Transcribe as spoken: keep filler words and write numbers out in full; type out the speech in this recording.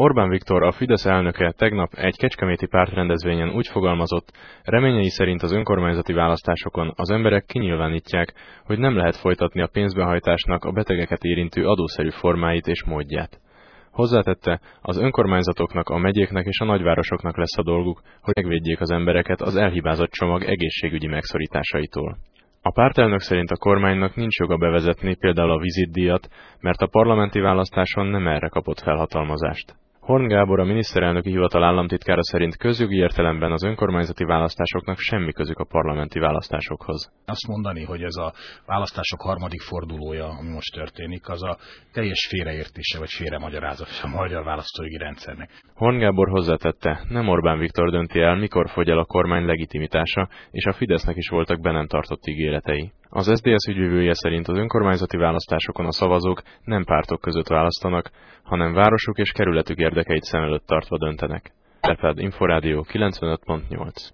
Orbán Viktor, a Fidesz elnöke tegnap egy kecskeméti pártrendezvényen úgy fogalmazott, reményei szerint az önkormányzati választásokon az emberek kinyilvánítják, hogy nem lehet folytatni a pénzbehajtásnak a betegeket érintő adószerű formáit és módját. Hozzátette, az önkormányzatoknak, a megyéknek és a nagyvárosoknak lesz a dolguk, hogy megvédjék az embereket az elhibázott csomag egészségügyi megszorításaitól. A pártelnök szerint a kormánynak nincs joga bevezetni például a vizitdíjat, mert a parlamenti választáson nem erre kapott felhatalmazást. Horn Gábor, a miniszterelnöki hivatal államtitkára szerint közjogi értelemben az önkormányzati választásoknak semmi közük a parlamenti választásokhoz. Azt mondani, hogy ez a választások harmadik fordulója, ami most történik, az a teljes félreértése vagy félremagyarázat a magyar választójogi rendszernek. Horn Gábor hozzátette, nem Orbán Viktor dönti el, mikor fogy el a kormány legitimitása, és a Fidesznek is voltak be nem tartott ígéretei. Az es zé dé es ügyvivője szerint az önkormányzati választásokon a szavazók nem pártok között választanak, hanem városuk és kerületük érdekeit szem előtt tartva döntenek. Leped Inforádió kilencvenöt pont nyolc